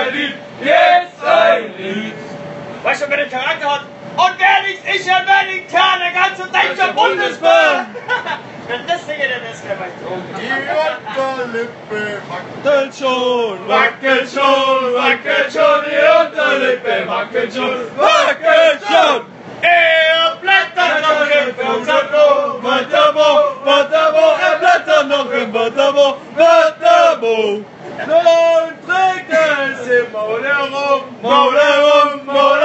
Berlin, jetzt ein Lied. Weißt du, wer den Charakter hat? Und wer nicht ich Amerikaner, der ganze deutsche Bundesbahn! Wenn das Ding dann ist, wer weiß. Wackelt schon, die Unterlippe wackelt schon, wackelt schon. Er blättert noch im Wörterbuch, Wörterbuch, er blättert noch im Wörterbuch, Wörterbuch. Nun trägt er es im Maul herum, Maul herum, Maul